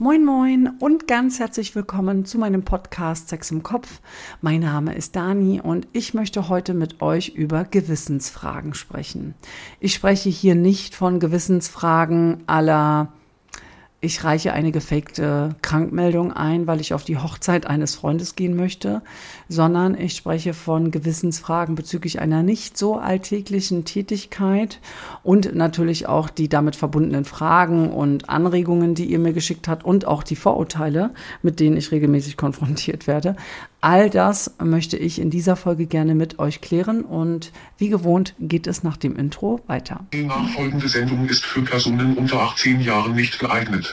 Moin Moin und ganz herzlich willkommen zu meinem Podcast Sex im Kopf. Mein Name ist Dani und ich möchte heute mit euch über Gewissensfragen sprechen. Ich spreche hier nicht von Gewissensfragen à la ich reiche eine gefakte Krankmeldung ein, weil ich auf die Hochzeit eines Freundes gehen möchte, sondern ich spreche von Gewissensfragen bezüglich einer nicht so alltäglichen Tätigkeit und natürlich auch die damit verbundenen Fragen und Anregungen, die ihr mir geschickt habt und auch die Vorurteile, mit denen ich regelmäßig konfrontiert werde. All das möchte ich in dieser Folge gerne mit euch klären und wie gewohnt geht es nach dem Intro weiter. Die nachfolgende Sendung ist für Personen unter 18 Jahren nicht geeignet.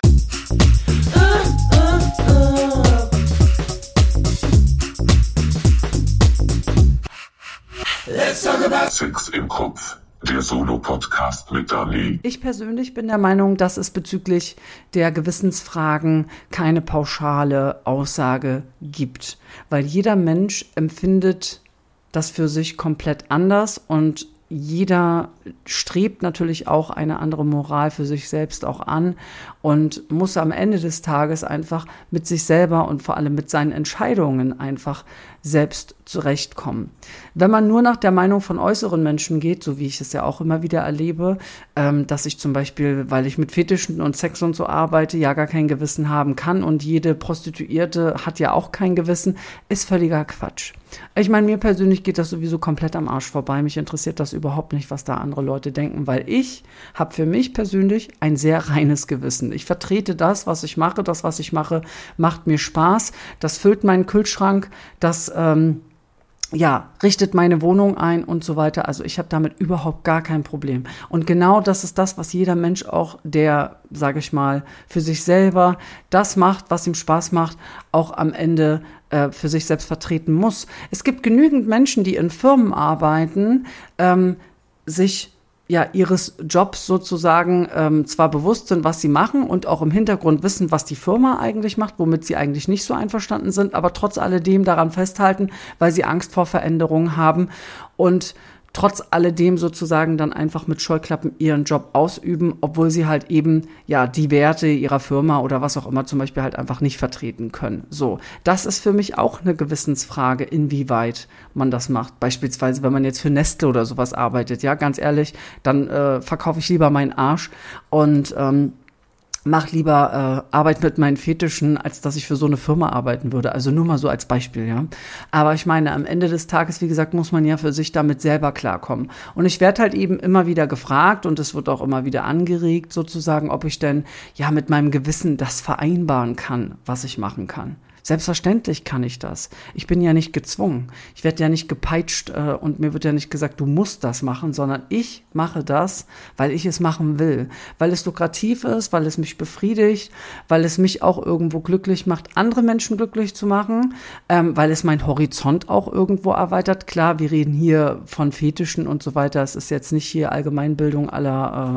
Let's talk about Sex im Kopf. Der Solo-Podcast mit Dani. Ich persönlich bin der Meinung, dass es bezüglich der Gewissensfragen keine pauschale Aussage gibt, weil jeder Mensch empfindet das für sich komplett anders und jeder strebt natürlich auch eine andere Moral für sich selbst auch an und muss am Ende des Tages einfach mit sich selber und vor allem mit seinen Entscheidungen einfach selbst zurechtkommen. Wenn man nur nach der Meinung von äußeren Menschen geht, so wie ich es ja auch immer wieder erlebe, dass ich zum Beispiel, weil ich mit Fetischen und Sex und so arbeite, ja gar kein Gewissen haben kann und jede Prostituierte hat ja auch kein Gewissen, ist völliger Quatsch. Ich meine, mir persönlich geht das sowieso komplett am Arsch vorbei. Mich interessiert das überhaupt nicht, was da andere Leute denken, weil ich habe für mich persönlich ein sehr reines Gewissen. Ich vertrete das, was ich mache. Das, was ich mache, macht mir Spaß. Das füllt meinen Kühlschrank. Das richtet meine Wohnung ein und so weiter. Also ich habe damit überhaupt gar kein Problem. Und genau das ist das, was jeder Mensch auch, der, sage ich mal, für sich selber das macht, was ihm Spaß macht, auch am Ende für sich selbst vertreten muss. Es gibt genügend Menschen, die in Firmen arbeiten, sich ihres Jobs sozusagen zwar bewusst sind, was sie machen und auch im Hintergrund wissen, was die Firma eigentlich macht, womit sie eigentlich nicht so einverstanden sind, aber trotz alledem daran festhalten, weil sie Angst vor Veränderungen haben und trotz alledem sozusagen dann einfach mit Scheuklappen ihren Job ausüben, obwohl sie halt eben die Werte ihrer Firma oder was auch immer zum Beispiel halt einfach nicht vertreten können. So, das ist für mich auch eine Gewissensfrage, inwieweit man das macht. Beispielsweise, wenn man jetzt für Nestle oder sowas arbeitet, ja, ganz ehrlich, dann verkaufe ich lieber meinen Arsch und mach lieber Arbeit mit meinen Fetischen, als dass ich für so eine Firma arbeiten würde. Also nur mal so als Beispiel, ja. Aber ich meine, am Ende des Tages, wie gesagt, muss man ja für sich damit selber klarkommen. Und ich werde halt eben immer wieder gefragt und es wird auch immer wieder angeregt, sozusagen, ob ich denn mit meinem Gewissen das vereinbaren kann, was ich machen kann. Selbstverständlich kann ich das. Ich bin ja nicht gezwungen. Ich werde ja nicht gepeitscht und mir wird ja nicht gesagt, du musst das machen, sondern ich mache das, weil ich es machen will. Weil es lukrativ ist, weil es mich befriedigt, weil es mich auch irgendwo glücklich macht, andere Menschen glücklich zu machen, weil es meinen Horizont auch irgendwo erweitert. Klar, wir reden hier von Fetischen und so weiter. Es ist jetzt nicht hier Allgemeinbildung à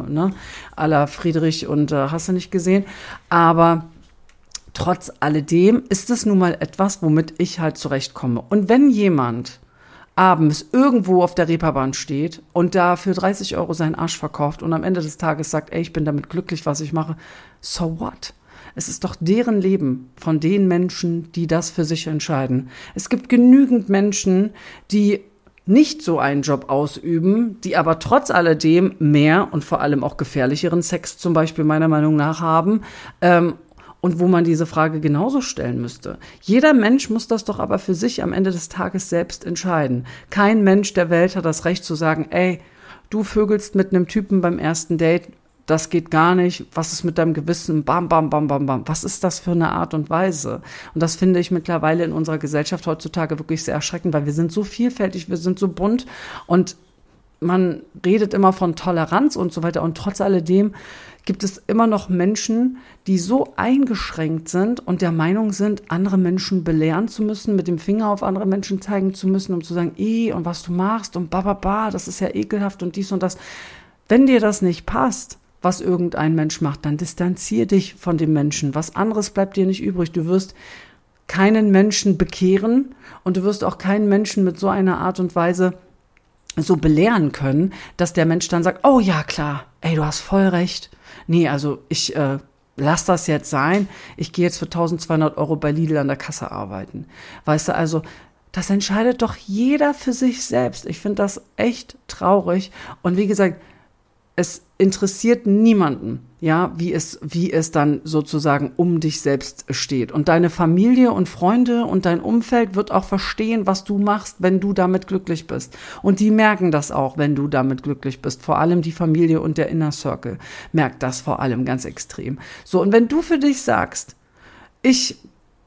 la Friedrich und hast du nicht gesehen. Aber trotz alledem ist es nun mal etwas, womit ich halt zurechtkomme. Und wenn jemand abends irgendwo auf der Reeperbahn steht und da für 30 € seinen Arsch verkauft und am Ende des Tages sagt, ich bin damit glücklich, was ich mache, so what? Es ist doch deren Leben von den Menschen, die das für sich entscheiden. Es gibt genügend Menschen, die nicht so einen Job ausüben, die aber trotz alledem mehr und vor allem auch gefährlicheren Sex zum Beispiel meiner Meinung nach haben, und wo man diese Frage genauso stellen müsste. Jeder Mensch muss das doch aber für sich am Ende des Tages selbst entscheiden. Kein Mensch der Welt hat das Recht zu sagen, du vögelst mit einem Typen beim ersten Date, das geht gar nicht, was ist mit deinem Gewissen, bam, bam, bam, bam, bam. Was ist das für eine Art und Weise? Und das finde ich mittlerweile in unserer Gesellschaft heutzutage wirklich sehr erschreckend, weil wir sind so vielfältig, wir sind so bunt und man redet immer von Toleranz und so weiter und trotz alledem gibt es immer noch Menschen, die so eingeschränkt sind und der Meinung sind, andere Menschen belehren zu müssen, mit dem Finger auf andere Menschen zeigen zu müssen, um zu sagen, und was du machst und das ist ja ekelhaft und dies und das. Wenn dir das nicht passt, was irgendein Mensch macht, dann distanzier dich von dem Menschen. Was anderes bleibt dir nicht übrig. Du wirst keinen Menschen bekehren und du wirst auch keinen Menschen mit so einer Art und Weise so belehren können, dass der Mensch dann sagt, oh ja, klar, du hast voll recht. Nee, also ich lass das jetzt sein, ich gehe jetzt für 1.200 € bei Lidl an der Kasse arbeiten. Weißt du, also das entscheidet doch jeder für sich selbst. Ich finde das echt traurig. Und wie gesagt, es interessiert niemanden, ja, wie es dann sozusagen um dich selbst steht. Und deine Familie und Freunde und dein Umfeld wird auch verstehen, was du machst, wenn du damit glücklich bist. Und die merken das auch, wenn du damit glücklich bist. Vor allem die Familie und der Inner Circle merkt das vor allem ganz extrem. So, und wenn du für dich sagst, ich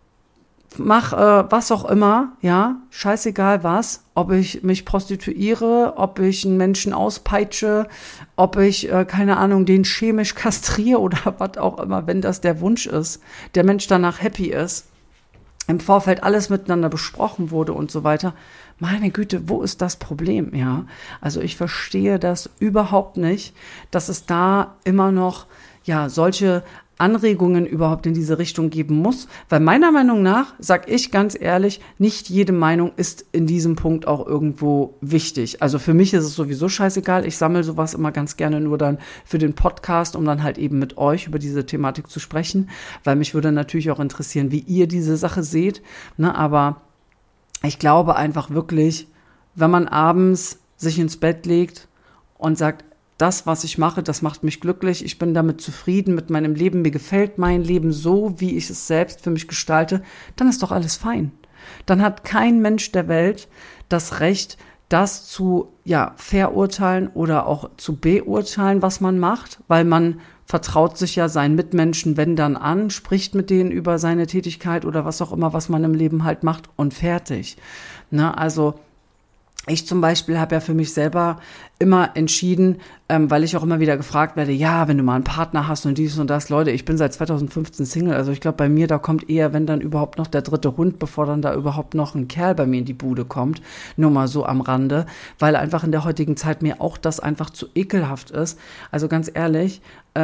mach was auch immer, ja, scheißegal was, ob ich mich prostituiere, ob ich einen Menschen auspeitsche, ob ich, keine Ahnung, den chemisch kastriere oder was auch immer, wenn das der Wunsch ist, der Mensch danach happy ist, im Vorfeld alles miteinander besprochen wurde und so weiter. Meine Güte, wo ist das Problem, ja? Also ich verstehe das überhaupt nicht, dass es da immer noch, ja, solche Anregungen überhaupt in diese Richtung geben muss, weil meiner Meinung nach, sag ich ganz ehrlich, nicht jede Meinung ist in diesem Punkt auch irgendwo wichtig. Also für mich ist es sowieso scheißegal, ich sammle sowas immer ganz gerne nur dann für den Podcast, um dann halt eben mit euch über diese Thematik zu sprechen, weil mich würde natürlich auch interessieren, wie ihr diese Sache seht, ne? Aber ich glaube einfach wirklich, wenn man abends sich ins Bett legt und sagt, das, was ich mache, das macht mich glücklich. Ich bin damit zufrieden mit meinem Leben. Mir gefällt mein Leben so, wie ich es selbst für mich gestalte. Dann ist doch alles fein. Dann hat kein Mensch der Welt das Recht, das zu, ja, verurteilen oder auch zu beurteilen, was man macht, weil man vertraut sich ja seinen Mitmenschen, wenn dann an, spricht mit denen über seine Tätigkeit oder was auch immer, was man im Leben halt macht und fertig. Na, also ich zum Beispiel habe ja für mich selber immer entschieden, weil ich auch immer wieder gefragt werde, ja, wenn du mal einen Partner hast und dies und das, Leute, ich bin seit 2015 Single, also ich glaube bei mir, da kommt eher, wenn dann überhaupt noch der dritte Hund, bevor dann da überhaupt noch ein Kerl bei mir in die Bude kommt, nur mal so am Rande, weil einfach in der heutigen Zeit mir auch das einfach zu ekelhaft ist. Also ganz ehrlich,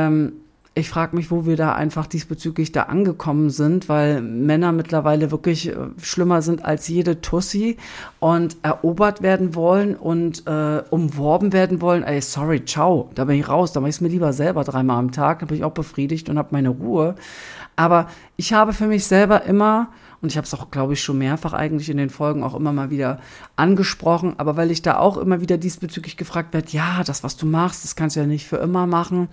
ich frage mich, wo wir da einfach diesbezüglich da angekommen sind, weil Männer mittlerweile wirklich schlimmer sind als jede Tussi und erobert werden wollen und umworben werden wollen. Ey, sorry, ciao, da bin ich raus, da mache ich es mir lieber selber 3-mal am Tag, da bin ich auch befriedigt und habe meine Ruhe. Aber ich habe für mich selber immer, und ich habe es auch, glaube ich, schon mehrfach eigentlich in den Folgen auch immer mal wieder angesprochen, aber weil ich da auch immer wieder diesbezüglich gefragt werde, ja, das, was du machst, das kannst du ja nicht für immer machen.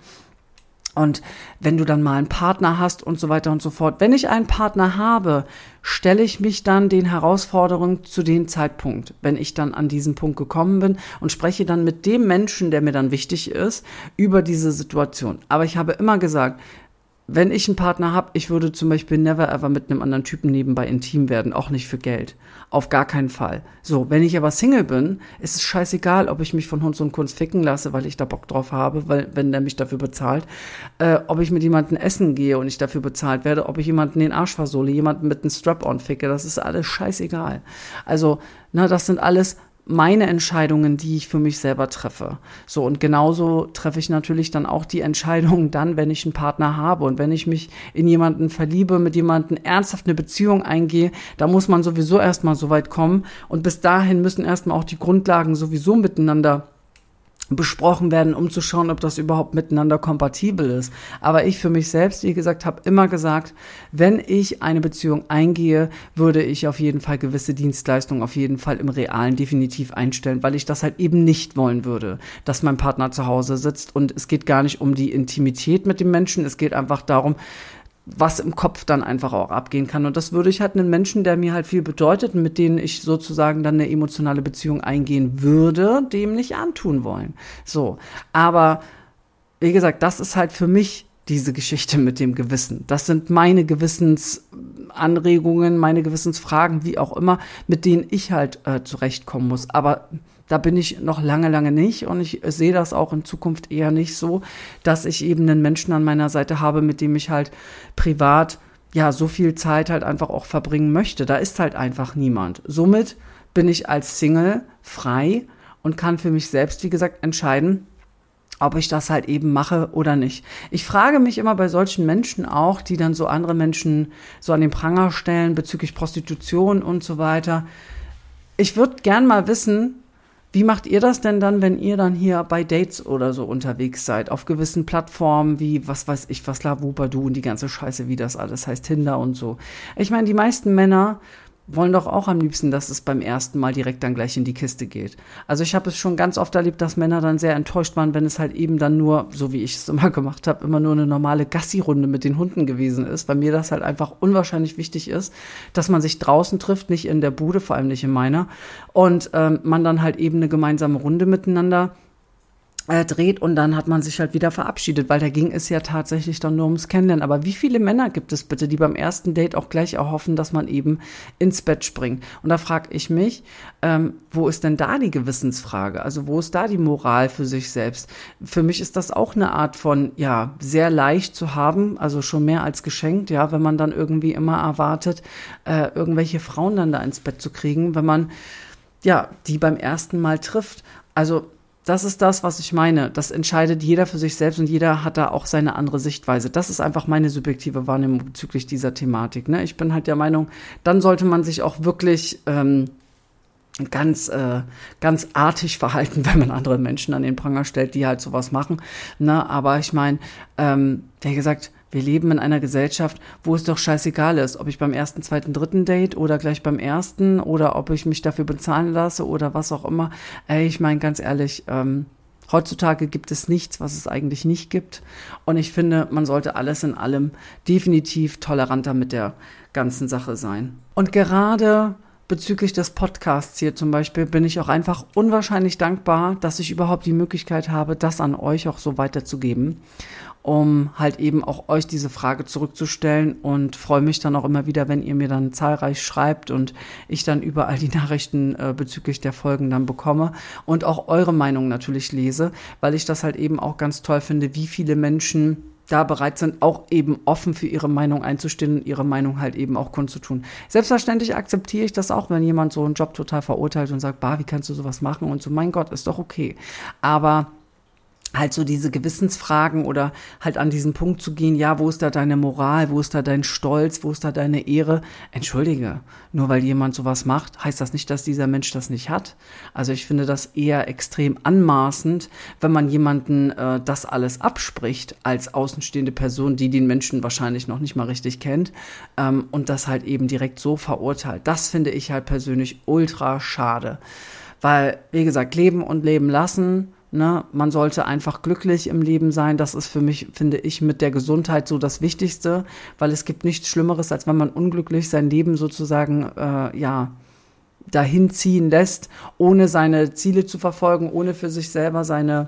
Und wenn du dann mal einen Partner hast und so weiter und so fort. Wenn ich einen Partner habe, stelle ich mich dann den Herausforderungen zu dem Zeitpunkt, wenn ich dann an diesen Punkt gekommen bin und spreche dann mit dem Menschen, der mir dann wichtig ist, über diese Situation. Aber ich habe immer gesagt, wenn ich einen Partner habe, ich würde zum Beispiel never ever mit einem anderen Typen nebenbei intim werden, auch nicht für Geld. Auf gar keinen Fall. So, wenn ich aber Single bin, ist es scheißegal, ob ich mich von Hunds und Kunst ficken lasse, weil ich da Bock drauf habe, weil wenn der mich dafür bezahlt, ob ich mit jemandem essen gehe und ich dafür bezahlt werde, ob ich jemanden den Arsch versohle, jemanden mit einem Strap-on ficke, das ist alles scheißegal. Also, das sind alles meine Entscheidungen, die ich für mich selber treffe. So, und genauso treffe ich natürlich dann auch die Entscheidungen dann, wenn ich einen Partner habe und wenn ich mich in jemanden verliebe, mit jemandem ernsthaft eine Beziehung eingehe, da muss man sowieso erstmal so weit kommen und bis dahin müssen erstmal auch die Grundlagen sowieso miteinander besprochen werden, um zu schauen, ob das überhaupt miteinander kompatibel ist. Aber ich für mich selbst, wie gesagt, habe immer gesagt, wenn ich eine Beziehung eingehe, würde ich auf jeden Fall gewisse Dienstleistungen auf jeden Fall im Realen definitiv einstellen, weil ich das halt eben nicht wollen würde, dass mein Partner zu Hause sitzt und es geht gar nicht um die Intimität mit dem Menschen, es geht einfach darum, was im Kopf dann einfach auch abgehen kann. Und das würde ich halt einen Menschen, der mir halt viel bedeutet und mit denen ich sozusagen dann eine emotionale Beziehung eingehen würde, dem nicht antun wollen. So, aber wie gesagt, das ist halt für mich diese Geschichte mit dem Gewissen. Das sind meine Gewissensanregungen, meine Gewissensfragen, wie auch immer, mit denen ich halt zurechtkommen muss. Aber da bin ich noch lange, lange nicht und ich sehe das auch in Zukunft eher nicht so, dass ich eben einen Menschen an meiner Seite habe, mit dem ich halt privat ja so viel Zeit halt einfach auch verbringen möchte. Da ist halt einfach niemand. Somit bin ich als Single frei und kann für mich selbst, wie gesagt, entscheiden, ob ich das halt eben mache oder nicht. Ich frage mich immer bei solchen Menschen auch, die dann so andere Menschen so an den Pranger stellen bezüglich Prostitution und so weiter. Ich würde gern mal wissen, Wie macht ihr das denn dann, wenn ihr dann hier bei Dates oder so unterwegs seid, auf gewissen Plattformen wie, was weiß ich, was Lavuba-Du und die ganze Scheiße, wie das alles heißt, Tinder und so. Ich meine, die meisten Männer wollen doch auch am liebsten, dass es beim ersten Mal direkt dann gleich in die Kiste geht. Also ich habe es schon ganz oft erlebt, dass Männer dann sehr enttäuscht waren, wenn es halt eben dann nur, so wie ich es immer gemacht habe, immer nur eine normale Gassi-Runde mit den Hunden gewesen ist, weil mir das halt einfach unwahrscheinlich wichtig ist, dass man sich draußen trifft, nicht in der Bude, vor allem nicht in meiner, und man dann halt eben eine gemeinsame Runde miteinander dreht und dann hat man sich halt wieder verabschiedet, weil da ging es ja tatsächlich dann nur ums Kennenlernen. Aber wie viele Männer gibt es bitte, die beim ersten Date auch gleich erhoffen, dass man eben ins Bett springt? Und da frage ich mich, wo ist denn da die Gewissensfrage? Also wo ist da die Moral für sich selbst? Für mich ist das auch eine Art von, ja, sehr leicht zu haben, also schon mehr als geschenkt, ja, wenn man dann irgendwie immer erwartet, irgendwelche Frauen dann da ins Bett zu kriegen, wenn man, ja, die beim ersten Mal trifft. Also das ist das, was ich meine. Das entscheidet jeder für sich selbst und jeder hat da auch seine andere Sichtweise. Das ist einfach meine subjektive Wahrnehmung bezüglich dieser Thematik. Ne? Ich bin halt der Meinung, dann sollte man sich auch wirklich ganz artig verhalten, wenn man andere Menschen an den Pranger stellt, die halt sowas machen. Ne? Aber ich meine, wie gesagt, wir leben in einer Gesellschaft, wo es doch scheißegal ist, ob ich beim ersten, zweiten, dritten Date oder gleich beim ersten oder ob ich mich dafür bezahlen lasse oder was auch immer. Ich meine, ganz ehrlich, heutzutage gibt es nichts, was es eigentlich nicht gibt. Und ich finde, man sollte alles in allem definitiv toleranter mit der ganzen Sache sein. Und gerade bezüglich des Podcasts hier zum Beispiel bin ich auch einfach unwahrscheinlich dankbar, dass ich überhaupt die Möglichkeit habe, das an euch auch so weiterzugeben, um halt eben auch euch diese Frage zurückzustellen und freue mich dann auch immer wieder, wenn ihr mir dann zahlreich schreibt und ich dann überall die Nachrichten bezüglich der Folgen dann bekomme und auch eure Meinung natürlich lese, weil ich das halt eben auch ganz toll finde, wie viele Menschen da bereit sind, auch eben offen für ihre Meinung einzustehen und ihre Meinung halt eben auch kundzutun. Selbstverständlich akzeptiere ich das auch, wenn jemand so einen Job total verurteilt und sagt, wie kannst du sowas machen? Und so, mein Gott, ist doch okay. Aber halt so diese Gewissensfragen oder halt an diesen Punkt zu gehen, ja, wo ist da deine Moral, wo ist da dein Stolz, wo ist da deine Ehre? Entschuldige, nur weil jemand sowas macht, heißt das nicht, dass dieser Mensch das nicht hat. Also ich finde das eher extrem anmaßend, wenn man jemanden das alles abspricht als außenstehende Person, die den Menschen wahrscheinlich noch nicht mal richtig kennt und das halt eben direkt so verurteilt. Das finde ich halt persönlich ultra schade, weil, wie gesagt, leben und leben lassen. Ne, man sollte einfach glücklich im Leben sein. Das ist für mich, finde ich, mit der Gesundheit so das Wichtigste, weil es gibt nichts Schlimmeres, als wenn man unglücklich sein Leben sozusagen, dahin ziehen lässt, ohne seine Ziele zu verfolgen, ohne für sich selber seine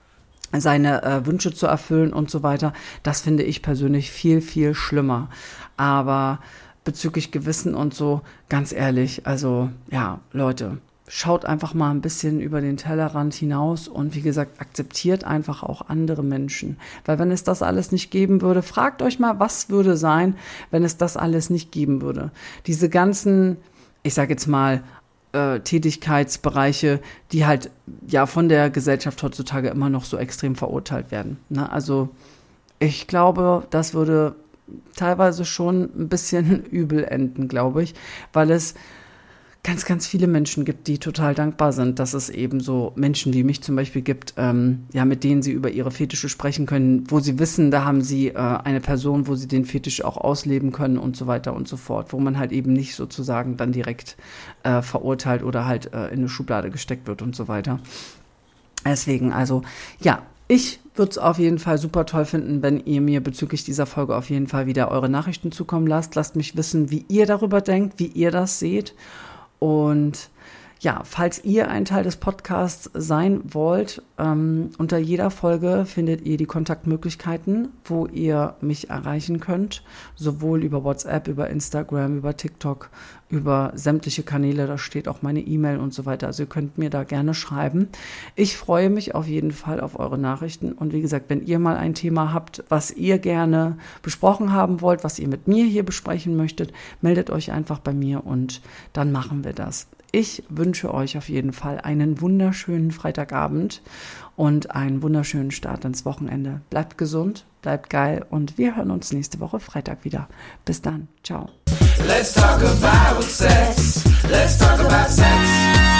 Wünsche zu erfüllen und so weiter. Das finde ich persönlich viel, viel schlimmer. Aber bezüglich Gewissen und so, ganz ehrlich, also ja, Leute, schaut einfach mal ein bisschen über den Tellerrand hinaus und wie gesagt, akzeptiert einfach auch andere Menschen. Weil wenn es das alles nicht geben würde, fragt euch mal, was würde sein, wenn es das alles nicht geben würde. Diese ganzen, ich sage jetzt mal, Tätigkeitsbereiche, die halt ja von der Gesellschaft heutzutage immer noch so extrem verurteilt werden. Ne? Also ich glaube, das würde teilweise schon ein bisschen übel enden, glaube ich, weil es ganz, ganz viele Menschen gibt, die total dankbar sind, dass es eben so Menschen wie mich zum Beispiel gibt, mit denen sie über ihre Fetische sprechen können, wo sie wissen, da haben sie eine Person, wo sie den Fetisch auch ausleben können und so weiter und so fort, wo man halt eben nicht sozusagen dann direkt verurteilt oder halt in eine Schublade gesteckt wird und so weiter. Deswegen, also, ja, ich würde es auf jeden Fall super toll finden, wenn ihr mir bezüglich dieser Folge auf jeden Fall wieder eure Nachrichten zukommen lasst. Lasst mich wissen, wie ihr darüber denkt, wie ihr das seht. Und ja, falls ihr ein Teil des Podcasts sein wollt, unter jeder Folge findet ihr die Kontaktmöglichkeiten, wo ihr mich erreichen könnt, sowohl über WhatsApp, über Instagram, über TikTok, über sämtliche Kanäle, da steht auch meine E-Mail und so weiter. Also ihr könnt mir da gerne schreiben. Ich freue mich auf jeden Fall auf eure Nachrichten und wie gesagt, wenn ihr mal ein Thema habt, was ihr gerne besprochen haben wollt, was ihr mit mir hier besprechen möchtet, meldet euch einfach bei mir und dann machen wir das. Ich wünsche euch auf jeden Fall einen wunderschönen Freitagabend und einen wunderschönen Start ins Wochenende. Bleibt gesund, bleibt geil und wir hören uns nächste Woche Freitag wieder. Bis dann, ciao. Let's talk about sex. Let's talk about sex.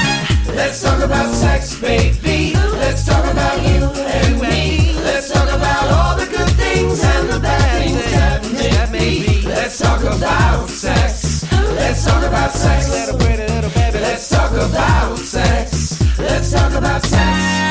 Let's talk about sex, baby. Let's talk about you and me. Let's talk about all the good things and the bad things that may be. Let's talk about sex. Let's talk about sex. Little pretty little baby. Let's talk about sex. Let's talk about sex.